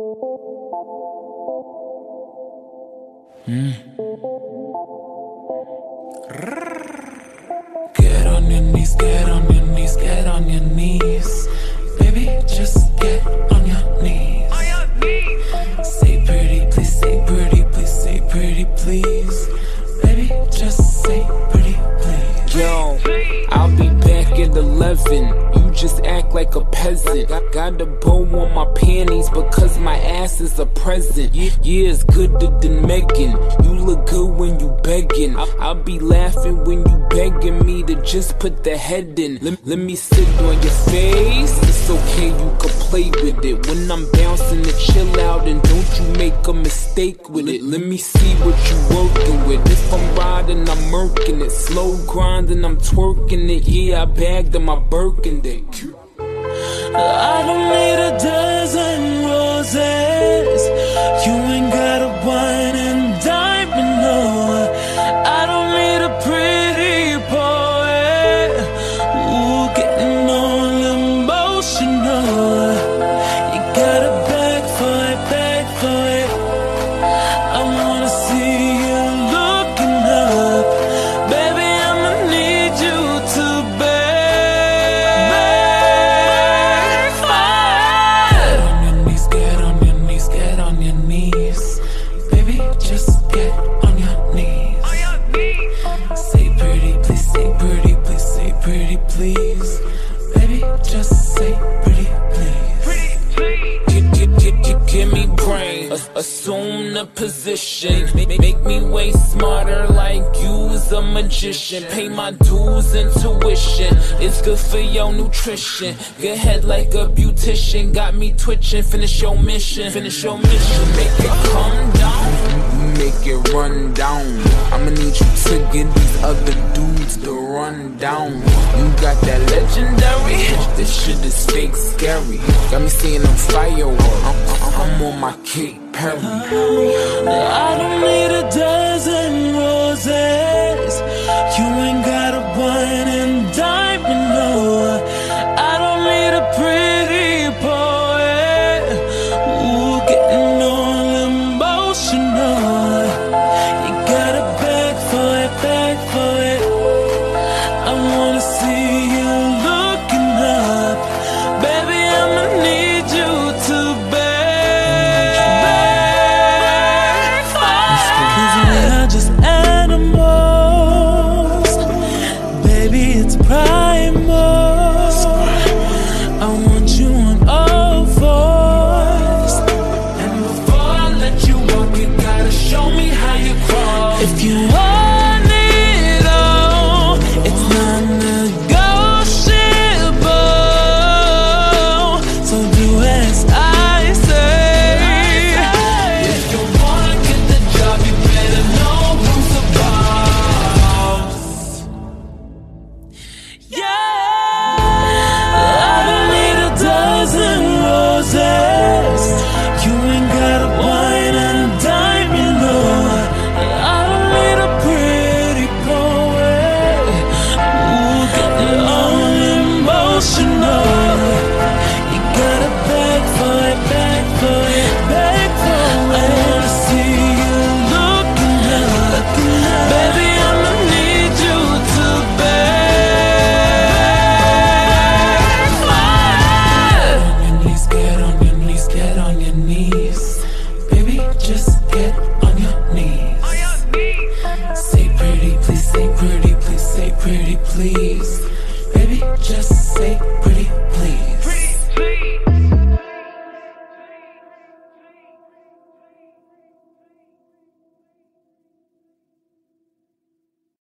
Get on your knees, get on your knees, get on your knees. Baby, just get on your knees. Say pretty, please, say pretty, please, say pretty, please. Baby, just say pretty, please. Yo, I'll be back at 11. You just act like a peasant. Got a bow on my panties because my ass is a present. Yeah, it's gooder than Megan. You look good when you begging. I'll be laughing when you begging me to just put the head in. Let me sit on your face. It's okay, you can play with it. When I'm bouncing to chill out, and don't you make a mistake with it. Let me see what you working with. If I'm riding, I'm murking it. Slow grinding, I'm twerking it. Yeah, I bagged on my Birkin day. I don't need a dozen roses. You ain't got a wine and dime, no. I don't need a pretty poet. Ooh, getting all emotional. You got a bag for it, bag for it. I wanna see you looking up. Baby, I'ma need you to please, baby, just say pretty please. Give me brain, assume the position. Make me way smarter like you's a magician. Pay my dues and tuition. It's good for your nutrition. Good head like a beautician. Got me twitching. Finish your mission. Finish your mission. Make it come down. Make it run down. I'ma need you to get these other dudes to run down. You got that legendary. This shit is fake scary. Got me seeing them fireworks. I'm on my Katy Perry. I don't need a dozen roses. You ain't got a wine and dime, no. I don't need a pretty poet. Ooh, getting all emotional. You got a bag for it, bag for it. I wanna see you looking up. Baby, I'ma need you to beg. I want you on all fours. And before I let you walk, you gotta show me how you crawl. If you want it all, it's non-negotiable. So do as I say. If you wanna get the job, you better know who's the boss. Yeah. You ain't got a wine and dime, you know. I don't need a pretty poet. Ooh, getting all emotional. You got a bag for it, bag for it, bag for it. I wanna see you looking up. Baby, I'ma need you to get on your knees. Baby, just get on your knees. Say pretty, please, say pretty, please, say pretty, please. Baby, just say pretty.